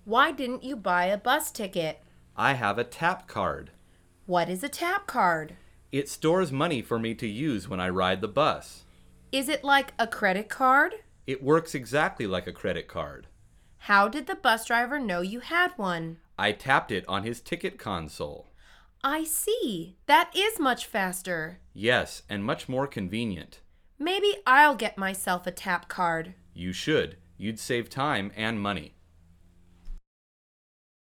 Why didn't you buy a bus ticket? I have a tap card. What is a tap card? It stores money for me to use when I ride the bus. Is it like a credit card? It works exactly like a credit card. How did the bus driver know you had one? I tapped it on his ticket console. I see. That is much faster. Yes, and much more convenient. Maybe I'll get myself a tap card. You should. You'd save time and money.